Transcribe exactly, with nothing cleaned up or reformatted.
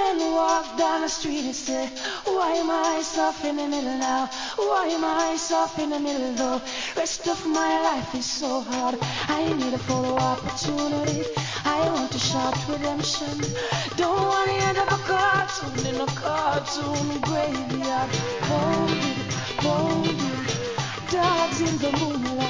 men walk down the street and say, why am I soft in the middle now? Why am I soft in the middle though? Rest of my life is so hard. I need a follow opportunity. I want to shout redemption. Don't want to end up a cartoon in a cartoon graveyard. Hold it, hold it. Dogs in the moonlight.